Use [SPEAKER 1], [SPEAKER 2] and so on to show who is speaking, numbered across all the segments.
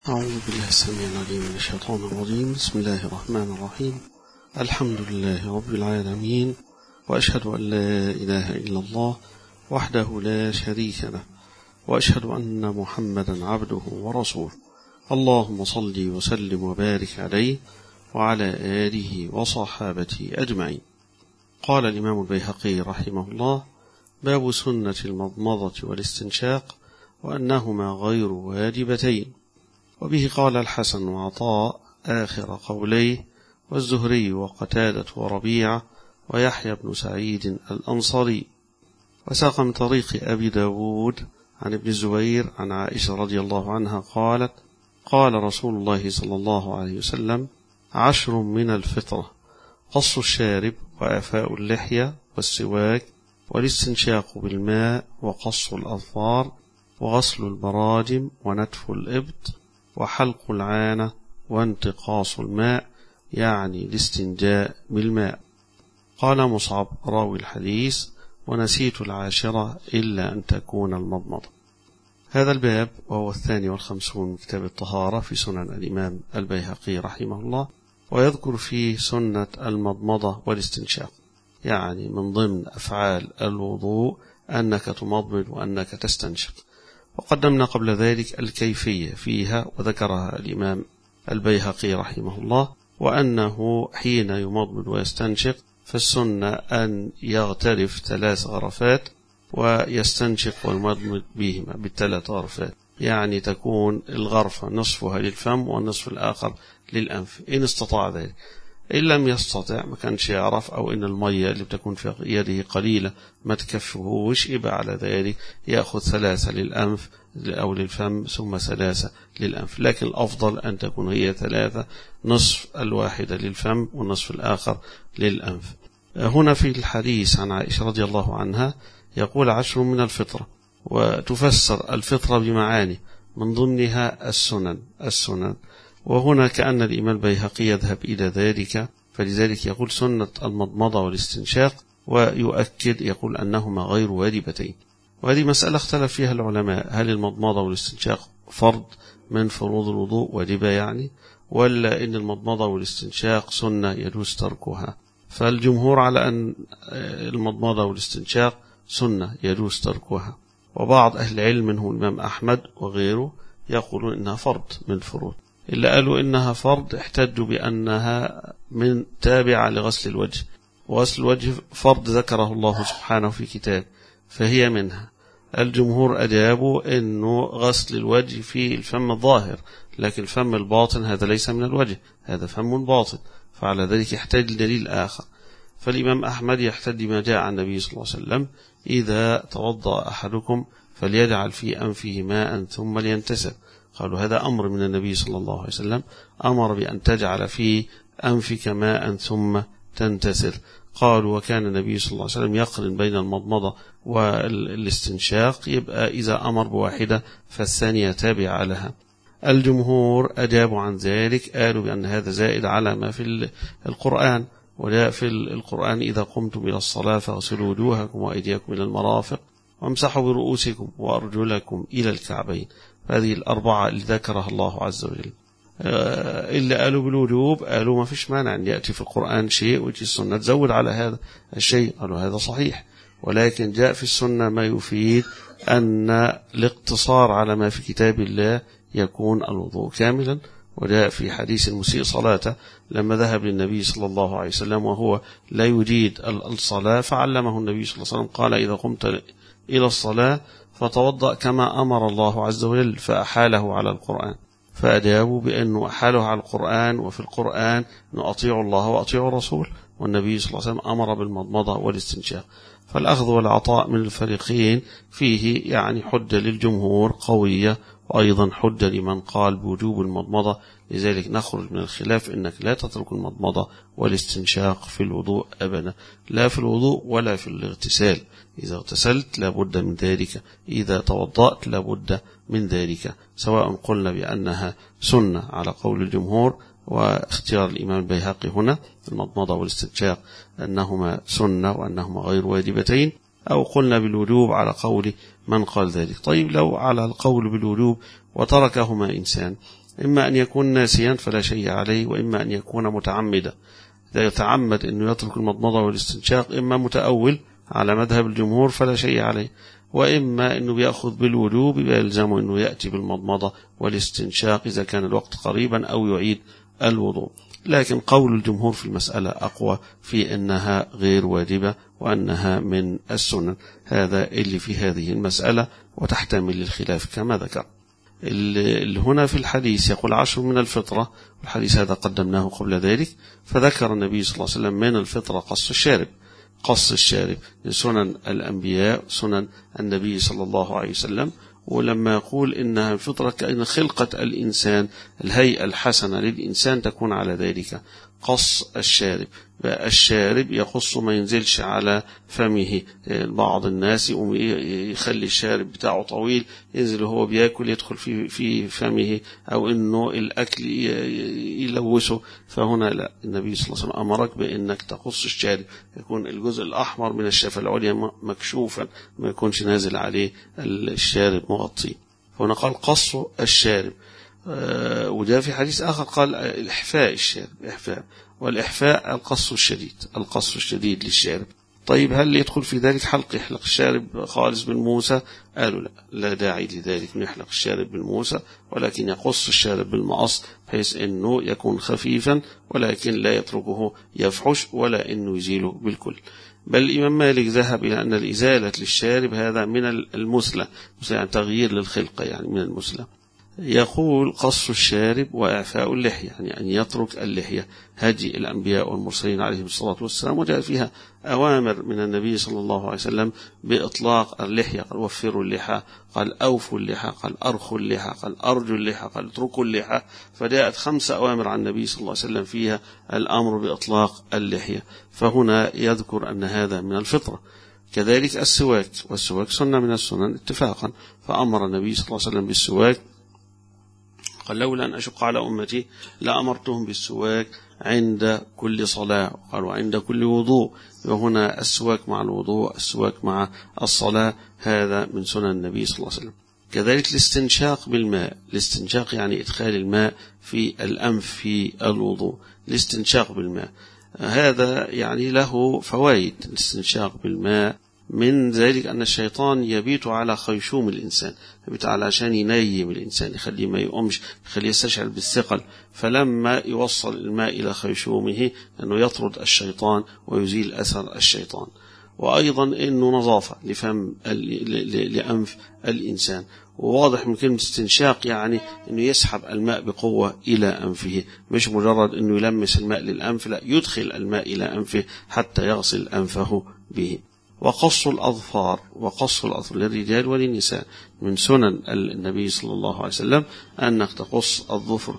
[SPEAKER 1] أعوذ بالله السميع العليم من الشيطان الرجيم. بسم الله الرحمن الرحيم. الحمد لله رب العالمين، وأشهد أن لا إله إلا الله وحده لا شريك له، وأشهد أن محمدا عبده ورسوله. اللهم صل وسلم وبارك عليه وعلى آله وصحابته أجمعين. قال الإمام البيهقي رحمه الله: باب سنة المضمضة والاستنشاق وأنهما غير واجبتين. وبه قال الحسن وعطاء آخر قوليه، والزهري وقتادة وربيعة ويحيى بن سعيد الأنصاري. وساق من طريق أبي داود عن ابن الزبير عن عائشة رضي الله عنها قالت: قال رسول الله صلى الله عليه وسلم: 10 من الفطرة: قص الشارب، وإعفاء اللحية، والسواك، والاستنشاق بالماء، وقص الأظفار، وغسل البراجم، ونتف الإبط، وحلق العانة، وانتقاص الماء، يعني الاستنجاء بالماء. قال مصعب راوي الحديث: ونسيت 10 إلا أن تكون المضمضة. هذا الباب وهو 52 من كتاب الطهارة في سنن الإمام البيهقي رحمه الله، ويذكر فيه سنة المضمضة والاستنشاق، يعني من ضمن أفعال الوضوء أنك تمضمض وأنك تستنشق. وقدمنا قبل ذلك الكيفية فيها وذكرها الإمام البيهقي رحمه الله، وأنه حين يمضمض ويستنشق فالسنة أن يغترف 3 غرفات ويستنشق ويمضمض بهما ب3 غرفات، يعني تكون الغرفة نصفها للفم والنصف الآخر للأنف إن استطاع ذلك. إن لم يستطع ما كانش يعرف، أو إن المية اللي بتكون في يده قليلة ما تكفهوش، يبقى على ذلك يأخذ 3 للأنف أو للفم ثم 3 للأنف، لكن الأفضل أن تكون هي 3، نصف الواحدة للفم والنصف الآخر للأنف. هنا في الحديث عن عائشة رضي الله عنها يقول 10 من الفطرة، وتفسر الفطرة بمعاني من ضمنها السنن. وهنا كأن الإمام البيهقي يذهب إلى ذلك، فلذلك يقول سنة المضمضة والاستنشاق، ويؤكد يقول أنهما غير واجبتين. وهذه مسألة اختلف فيها العلماء: هل المضمضة والاستنشاق فرض من فروض الوضوء واجبة يعني، ولا إن المضمضة والاستنشاق سنة يجوز تركها؟ فالجمهور على أن المضمضة والاستنشاق سنة يجوز تركها، وبعض أهل العلم منهم الإمام أحمد وغيره يقولون إنها فرض من الفروض. اللي قالوا إنها فرض احتجوا بأنها من تابعة لغسل الوجه، وغسل الوجه فرض ذكره الله سبحانه في كتاب، فهي منها. الجمهور أجابوا إنه غسل الوجه في الفم الظاهر، لكن الفم الباطن هذا ليس من الوجه، هذا فم باطن، فعلى ذلك يحتاج لدليل آخر. فالإمام أحمد يحتج بما جاء عن النبي صلى الله عليه وسلم: إذا توضأ أحدكم فليجعل في أنفه ماء ثم لينتسب. قالوا هذا أمر من النبي صلى الله عليه وسلم، أمر بأن تجعل في أنفك ماء ثم تنتثر. قالوا وكان النبي صلى الله عليه وسلم يقرن بين المضمضة والاستنشاق، يبقى إذا أمر بواحدة فالثانية تابعة لها. الجمهور أجابوا عن ذلك، قالوا بأن هذا زائد على ما في القرآن، ولا في القرآن: إذا قمتم إلى الصلاة فاغسلوا وجوهكم وأيديكم إلى المرافق وامسحوا برؤوسكم وأرجلكم إلى الكعبين. هذه ال4 اللي ذكرها الله عز وجل. اللي قالوا بالوجوب قالوا ما فيش مانع أن يأتي في القرآن شيء ويجي السنة تزود على هذا الشيء، قالوا هذا صحيح، ولكن جاء في السنة ما يفيد أن الاقتصار على ما في كتاب الله يكون الوضوء كاملا. وجاء في حديث المسيء صلاته لما ذهب للنبي صلى الله عليه وسلم وهو لا يجيد الصلاة، فعلمه النبي صلى الله عليه وسلم، قال: إذا قمت إلى الصلاة فتوضأ كما أمر الله عز وجل، فأحاله على القرآن. فأجابوا بأنه أحاله على القرآن، وفي القرآن أطيعوا الله وأطيعوا الرسول، والنبي صلى الله عليه وسلم أمر بالمضمضة والاستنشاق. فالأخذ والعطاء من الفريقين فيه يعني حجة للجمهور قوية، وأيضا حجة لمن قال بوجوب المضمضة. لذلك نخرج من الخلاف إنك لا تترك المضمضة والاستنشاق في الوضوء أبدا، لا في الوضوء ولا في الاغتسال. إذا اغتسلت لابد من ذلك، إذا توضأت لابد من ذلك، سواء قلنا بأنها سنة على قول الجمهور، واختيار الإمام البيهقي هنا المضمضة والاستنشاق أنهما سنة وأنهما غير واجبتين، أو قلنا بالوجوب على قول من قال ذلك. طيب لو على القول بالوجوب وتركهما إنسان، إما أن يكون ناسيا فلا شيء عليه، وإما أن يكون متعمدا، إذا يتعمد أنه يترك المضمضة والاستنشاق إما متأول على مذهب الجمهور فلا شيء عليه، وإما أنه بيأخذ بالوجوب يلزمه أنه يأتي بالمضمضة والاستنشاق إذا كان الوقت قريبا أو يعيد الوضوء. لكن قول الجمهور في المسألة أقوى في أنها غير واجبة وأنها من السنن، هذا اللي في هذه المسألة وتحتمل الخلاف كما ذكر. اللي هنا في الحديث يقول 10 من الفطرة، الحديث هذا قدمناه قبل ذلك، فذكر النبي صلى الله عليه وسلم من الفطرة قص الشارب. قص الشارب من سنن الأنبياء، سنن النبي صلى الله عليه وسلم. ولما يقول إنها الفطرة كأن خلقة الإنسان، الهيئة الحسنة للإنسان تكون على ذلك. قص الشارب، الشارب يقص ما ينزلش على فمه. بعض الناس يخلي الشارب بتاعه طويل ينزل وهو بياكل يدخل في فمه، أو إنه الأكل يلوثه، فهنا لا، النبي صلى الله عليه وسلم أمرك بأنك تقص الشارب، يكون الجزء الأحمر من الشفة العليا مكشوفا، ما يكونش نازل عليه الشارب مغطي. هنا قال قص الشارب. وده في حديث آخر قال الإحفاء الشارب، إحفاء، والإحفاء القص الشديد، القص الشديد للشارب. طيب هل يدخل في ذلك حلق، يحلق الشارب خالص بالموسى؟ قالوا لا داعي لذلك من يحلق الشارب بالموسى، ولكن يقص الشارب بالمقص بحيث أنه يكون خفيفا، ولكن لا يتركه يفحش ولا أنه يزيله بالكل. بل الإمام مالك ذهب إلى أن الإزالة للشارب هذا من المسلة، يعني تغيير للخلقة، يعني من المسلة. يقول قص الشارب وإعفاء اللحية، يعني أن يترك اللحية، هدي الأنبياء والمرسلين عليهم الصلاة والسلام، وجاء فيها أوامر من النبي صلى الله عليه وسلم بإطلاق اللحية، قال وفروا اللحى، قال أوفوا اللحى، قال أرخوا اللحى، قال أرجوا اللحى، قال اتركوا اللحى. فجاءت 5 أوامر عن النبي صلى الله عليه وسلم فيها الأمر بإطلاق اللحية، فهنا يذكر أن هذا من الفطرة. كذلك السواك، والسواك سنة من السنن اتفاقا، فأمر النبي صلى الله عليه وسلم بالسواك، قال لولا أن أشق على أمتي لأمرتهم بالسواك عند كل صلاة، قالوا عند كل وضوء، وهنا السواك مع الوضوء، السواك مع الصلاة، هذا من سنن النبي صلى الله عليه وسلم. كذلك الاستنشاق بالماء، الاستنشاق يعني إدخال الماء في الأنف في الوضوء، الاستنشاق بالماء هذا يعني له فوائد. الاستنشاق بالماء من ذلك أن الشيطان يبيت على خيشوم الإنسان، يبيت علشان ينيم الإنسان، يخليه ما يقومش، يخليه يستشعر بالثقل، فلما يوصل الماء إلى خيشومه أنه يطرد الشيطان ويزيل أثر الشيطان. وأيضا أنه نظافة لفم لأنف الإنسان. وواضح من كلمة استنشاق يعني أنه يسحب الماء بقوة إلى أنفه، مش مجرد أنه يلمس الماء للأنف، لا، يدخل الماء إلى أنفه حتى يغسل أنفه به. وقص الأظفار، وقص الأظفار للرجال وللنساء، من سنن النبي صلى الله عليه وسلم أنك تقص الظفر.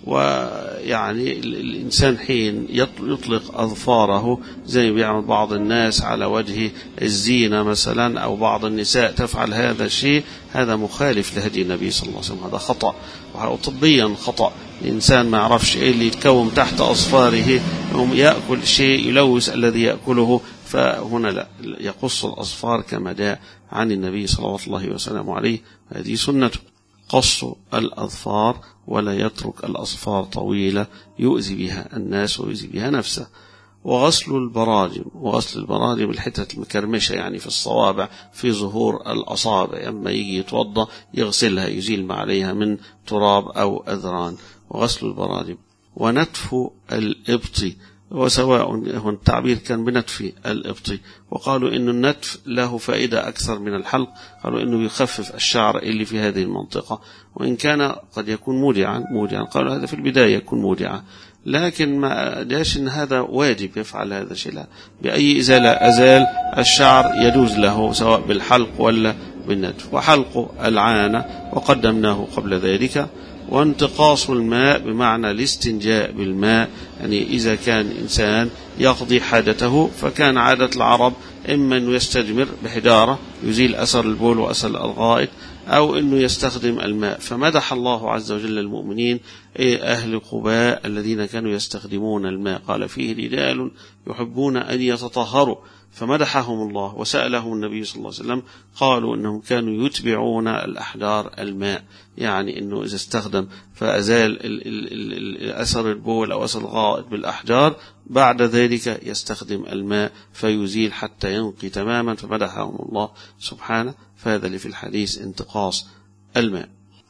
[SPEAKER 1] ويعني الإنسان حين يطلق أظفاره زي ما بيعمل بعض الناس على وجه الزينة مثلا، أو بعض النساء تفعل هذا الشيء، هذا مخالف لهدي النبي صلى الله عليه وسلم، هذا خطأ، وطبيا خطأ. الإنسان ما يعرفش إيه اللي يتكون تحت أظفاره، يأكل شيء يلوث الذي يأكله، فهنا لا، يقص الأظفار كما جاء عن النبي صلى الله عليه وسلم عليه، هذه سنته، قص الأظفار، ولا يترك الأظفار طويلة يؤذي بها الناس ويؤذي بها نفسه. وغسل البراجم، وغسل البراجم الحتة المكرمشة يعني في الصوابع، في ظهور الأصابع، أما يجي يتوضى يغسلها، يزيل ما عليها من تراب أو أذران. وغسل البراجم. ونتف الإبط، وسواء هو التعبير كان بنتف الإبط، وقالوا إن النتف له فائدة أكثر من الحلق، قالوا إنه يخفف الشعر اللي في هذه المنطقة، وإن كان قد يكون مودعا، قالوا هذا في البداية يكون مودعا، لكن ما جاش إن هذا واجب يفعل هذا الشيء، لا، بأي إزالة أزال الشعر يجوز له سواء بالحلق ولا بالنتف. وحلق العانة وقدمناه قبل ذلك. وانتقاص الماء بمعنى الاستنجاء بالماء، يعني إذا كان إنسان يقضي حاجته، فكان عادة العرب إما أنه يستجمر بحجارة يزيل أثر البول وأثر الغائط، أو أنه يستخدم الماء. فمدح الله عز وجل المؤمنين أهل قباء الذين كانوا يستخدمون الماء، قال فيه رجال يحبون أن يتطهروا، فمدحهم الله وسألهم النبي صلى الله عليه وسلم، قالوا أنهم كانوا يتبعون الأحجار الماء، يعني أنه إذا استخدم فأزال أثر البول أو أثر الغائط بالأحجار، بعد ذلك يستخدم الماء فيزيل حتى ينقي تماما، فمدحهم الله سبحانه. فهذا اللي في الحديث انتقاص الماء.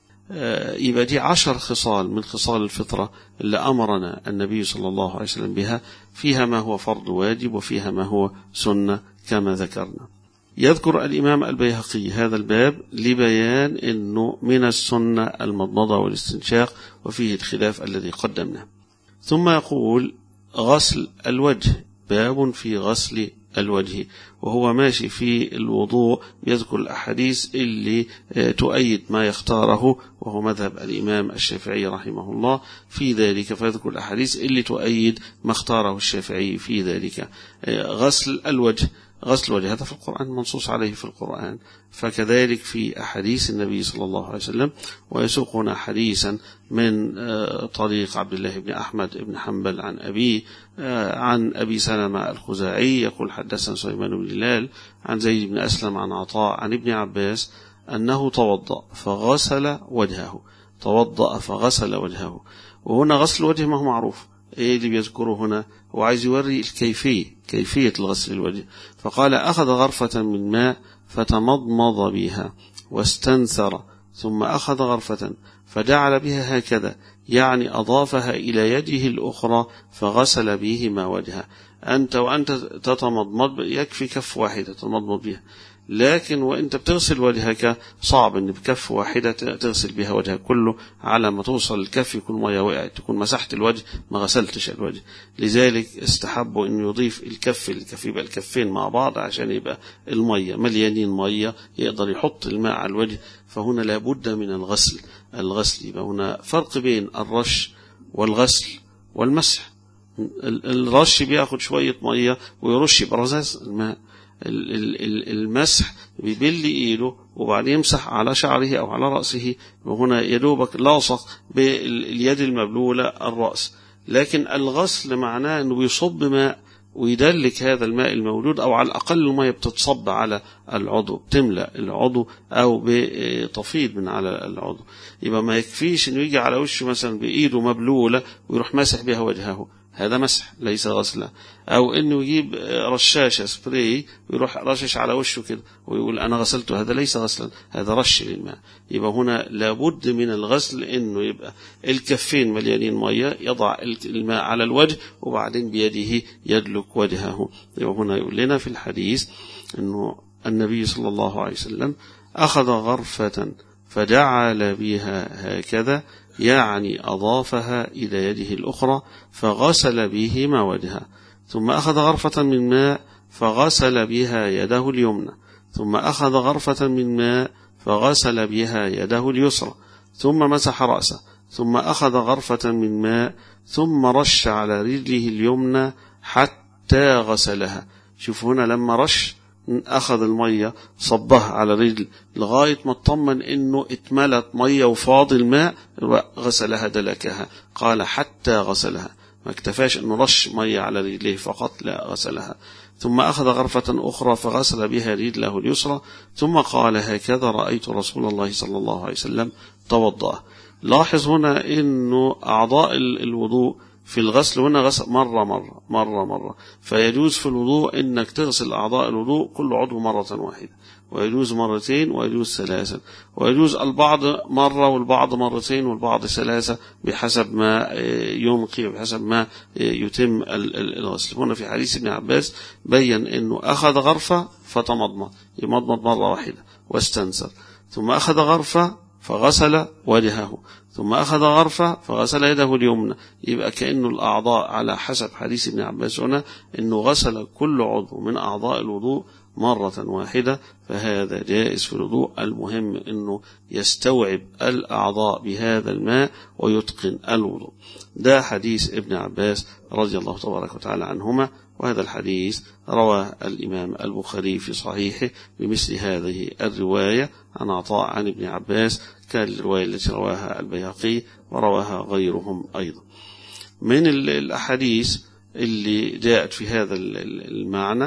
[SPEAKER 1] يبقى دي 10 خصال من خصال الفطرة اللي أمرنا النبي صلى الله عليه وسلم بها، فيها ما هو فرض واجب وفيها ما هو سنة كما ذكرنا. يذكر الإمام البيهقي هذا الباب لبيان أنه من السنة المضمضة والاستنشاق، وفيه الخلاف الذي قدمناه. ثم يقول غسل الوجه، باب في غسل الوجه، وهو ماشي في الوضوء يذكر الأحاديث اللي تؤيد ما يختاره، وهو مذهب الإمام الشافعي رحمه الله في ذلك، فيذكر الأحاديث اللي تؤيد ما اختاره الشافعي في ذلك. غسل الوجه، غسل الوجه هذا في القرآن منصوص عليه في القرآن، فكذلك في أحاديث النبي صلى الله عليه وسلم. ويسوقنا حديثا من طريق عبد الله بن أحمد بن حنبل عن أبيه عن أبي سلمة الخزاعي يقول حدثنا سليمان بن هلال عن زيد بن أسلم عن عطاء عن ابن عباس أنه توضأ فغسل وجهه. توضأ فغسل وجهه، وهنا غسل الوجه ما هو معروف، ايه اللي بيذكره هنا؟ هو عايز يوري كيفية الغسل الوجه. فقال أخذ غرفة من ماء فتمضمض بها واستنثر، ثم أخذ غرفة فجعل بها هكذا، يعني أضافها إلى يده الأخرى فغسل بهما وجهه. أنت وأنت تتمضمض يكفي كف واحدة تتمضمض بها، لكن وأنت بتغسل وجهك صعب أن بكف واحدة تغسل بها وجهك كله، على ما توصل الكف يكون مية وقعت، تكون مسحت الوجه ما غسلتش الوجه. لذلك استحبوا أن يضيف الكف يبقى الكفين مع بعض عشان يبقى المية مليانين مية يقدر يحط الماء على الوجه. فهنا لابد من الغسل يبقى هنا فرق بين الرش والغسل والمسح. الرش بياخد شوية مية ويرش برذاذ الماء، المسح بيبل ايده وبعدين يمسح على شعره او على رأسه، وهنا يدوبك لاصق باليد المبلولة الرأس. لكن الغسل معناه انه بيصب ماء ويدلك هذا الماء الموجود، او على الاقل الماء بتتصب على العضو، بتملأ العضو او بتفيض من على العضو. يبقى ما يكفيش انه يجي على وشه مثلا بايده مبلولة ويروح مسح بها وجهه، هذا مسح ليس غسلا. او انه يجيب رشاشة سبراي ويروح رشش على وشه كده ويقول انا غسلته، هذا ليس غسلا، هذا رش للماء. يبقى هنا لابد من الغسل انه يبقى الكفين مليانين مية، يضع الماء على الوجه وبعدين بيده يدلك وجهه. يبقى هنا يقول لنا في الحديث انه النبي صلى الله عليه وسلم اخذ غرفة فجعل بها هكذا، يعني أضافها إلى يده الأخرى فغسل بهما وجهه، ثم أخذ غرفة من ماء فغسل بها يده اليمنى، ثم أخذ غرفة من ماء فغسل بها يده اليسرى، ثم مسح رأسه، ثم أخذ غرفة من ماء ثم رش على رجله اليمنى حتى غسلها. شوف هنا لما رش أخذ المية صبها على رجل لغاية ما اطمن إنه اتملت مية وفاض الماء، غسلها دلكها. قال حتى غسلها، ما اكتفاش إنه رش مية على رجله فقط، لا غسلها. ثم أخذ غرفة أخرى فغسل بها رجله اليسرى، ثم قال هكذا رأيت رسول الله صلى الله عليه وسلم توضأ. لاحظ هنا إنه أعضاء الوضوء في الغسل هنا غسل مرة، فيجوز في الوضوء انك تغسل اعضاء الوضوء كل عضو مرة واحدة، ويجوز مرتين، ويجوز ثلاثا، ويجوز البعض مرة والبعض مرتين والبعض ثلاثة بحسب ما ينقي وبحسب ما يتم الغسل. هنا في حديث ابن عباس بين انه اخذ غرفة فتمضمض، يمضمض مرة واحدة واستنثر، ثم اخذ غرفة فغسل وجهه، ثم أخذ غرفة فغسل يده اليمنى. يبقى كأنه الأعضاء على حسب حديث ابن عباس هنا أنه غسل كل عضو من أعضاء الوضوء مرة واحدة، فهذا جائز في الوضوء. المهم أنه يستوعب الأعضاء بهذا الماء ويتقن الوضوء. ده حديث ابن عباس رضي الله تبارك وتعالى عنهما، وهذا الحديث رواه الإمام البخاري في صحيحه بمثل هذه الرواية عن عطاء عن ابن عباس، كالرواية التي رواها البيهقي ورواها غيرهم أيضا. من الأحاديث اللي جاءت في هذا المعنى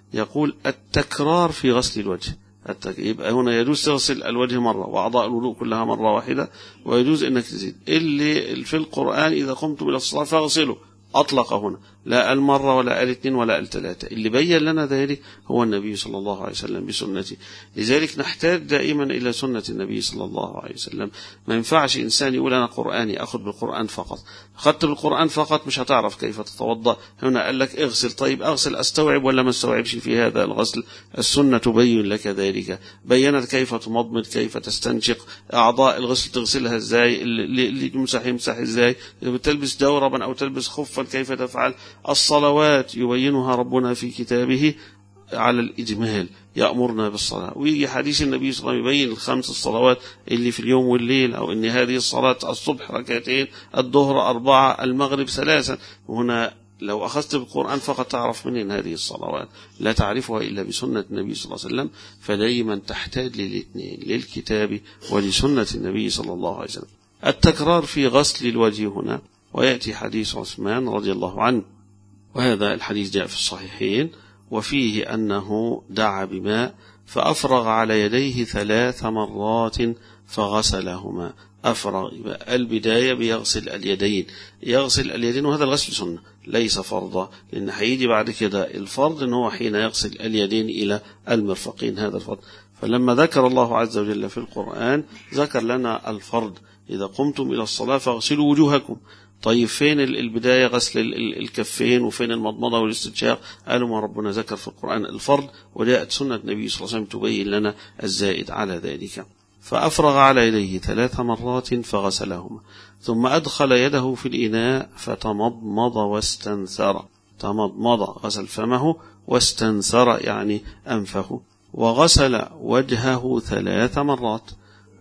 [SPEAKER 1] يقول التكرار في غسل الوجه. يبقى هنا يجوز تغسل الوجه مرة وأعضاء الوضوء كلها مرة واحدة، ويجوز أنك تزيد. اللي في القرآن إذا قمتم إلى الصلاة فاغسلوا، أطلق هنا لا المرة ولا الاثنين ولا الثلاثة. اللي بين لنا ذلك هو النبي صلى الله عليه وسلم بسنته. لذلك نحتاج دائما إلى سنة النبي صلى الله عليه وسلم. ما ينفعش إنسان يقول أنا قرآني أخذ بالقرآن فقط. أخذت بالقرآن فقط مش هتعرف كيف تتوضأ. هنا قال لك اغسل، طيب أغسل أستوعب ولا ما استوعبش في هذا الغسل؟ السنة تبين لك ذلك، بينت كيف تمضمض، كيف تستنشق، أعضاء الغسل تغسلها إزاي، اللي يمسح إزاي، تلبس جوربا أو تلبس خفا كيف تفعل. الصلوات يبينها ربنا في كتابه على الإجمال، يأمرنا بالصلاة. ويجي حديث النبي صلى الله عليه وسلم يبين الخمس الصلوات اللي في اليوم والليل، أو إن هذه الصلاة الصبح ركعتين، الظهر 4، المغرب 3. وهنا لو أخذت بالقرآن فقط تعرف منين هذه الصلوات؟ لا تعرفها إلا بسنة النبي صلى الله عليه وسلم. فدائما تحتاج للاثنين، للكتاب ولسنة النبي صلى الله عليه وسلم. التكرار في غسل الوجه هنا، ويأتي حديث عثمان رضي الله عنه، وهذا الحديث جاء في الصحيحين، وفيه أنه دعا بماء فأفرغ على يديه 3 مرات فغسلهما. أفرغ البداية بيغسل اليدين، يغسل اليدين، وهذا الغسل سنة ليس فرضا، لأن هيجي بعد كده الفرض أنه حين يغسل اليدين إلى المرفقين، هذا الفرض. فلما ذكر الله عز وجل في القرآن ذكر لنا الفرض، إذا قمتم إلى الصلاة فاغسلوا وجوهكم. طيب فين البداية غسل الكفين، وفين المضمضة والاستنشاق؟ قالوا ما ربنا ذكر في القرآن الفرض، وجاءت سنة النبي صلى الله عليه وسلم تبين لنا الزائد على ذلك. فأفرغ على يديه 3 مرات فغسلهما، ثم أدخل يده في الإناء فتمضمض واستنثر. تمضمض غسل فمه، واستنثر يعني أنفه، وغسل وجهه 3 مرات،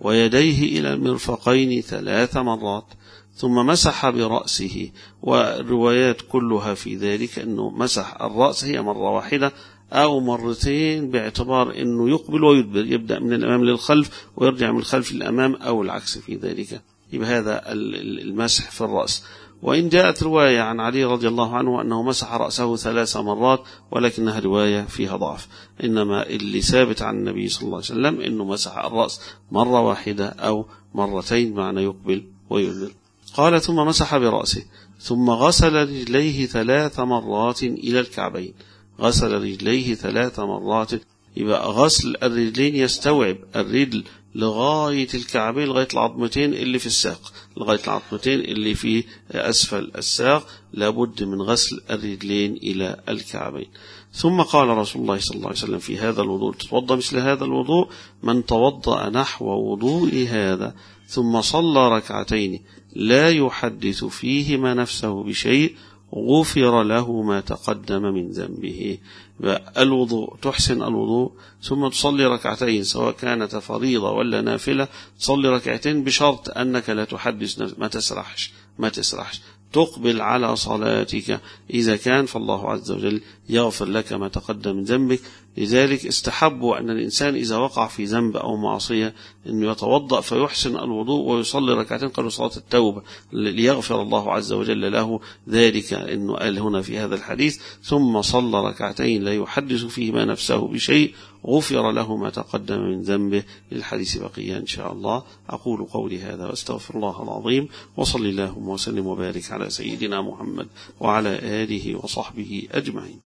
[SPEAKER 1] ويديه إلى المرفقين 3 مرات، ثم مسح برأسه. والروايات كلها في ذلك أنه مسح الرأس هي مرة واحدة أو مرتين، باعتبار أنه يقبل ويدبر، يبدأ من الأمام للخلف ويرجع من الخلف للأمام أو العكس في ذلك. يبقى هذا المسح في الرأس. وإن جاءت رواية عن علي رضي الله عنه أنه مسح رأسه 3 مرات، ولكنها رواية فيها ضعف. إنما اللي ثابت عن النبي صلى الله عليه وسلم أنه مسح الرأس مرة واحدة أو مرتين، معنى يقبل ويدبر. قال ثم مسح برأسه، ثم غسل رجليه 3 مرات إلى الكعبين. غسل رجليه 3 مرات. يبقى غسل الرجلين يستوعب الرجل لغاية الكعبين، لغاية العظمتين اللي في الساق، لغاية العظمتين اللي في أسفل الساق، لابد من غسل الرجلين إلى الكعبين. ثم قال رسول الله صلى الله عليه وسلم في هذا الوضوء: تتوضأ مثل هذا الوضوء من توضأ نحو وضوء هذا ثم صلى ركعتين لا يحدث فيهما نفسه بشيء غفر له ما تقدم من ذنبه. الوضوء، تحسن الوضوء ثم تصلي ركعتين، سواء كانت فريضة ولا نافلة، تصلي ركعتين بشرط أنك لا تحدث، ما تسرحش، تقبل على صلاتك. إذا كان فالله عز وجل يغفر لك ما تقدم من ذنبك. لذلك استحبوا أن الإنسان إذا وقع في ذنب أو معصية أنه يتوضأ فيحسن الوضوء ويصلي ركعتين، قالوا صلاة التوبة، ليغفر الله عز وجل له ذلك. إنه قال هنا في هذا الحديث: ثم صلى ركعتين لا يحدث فيهما نفسه بشيء غفر له ما تقدم من ذنبه. للحديث بقية إن شاء الله. أقول قولي هذا واستغفر الله العظيم، وصل اللهم وسلم وبارك على سيدنا محمد وعلى آله وصحبه أجمعين.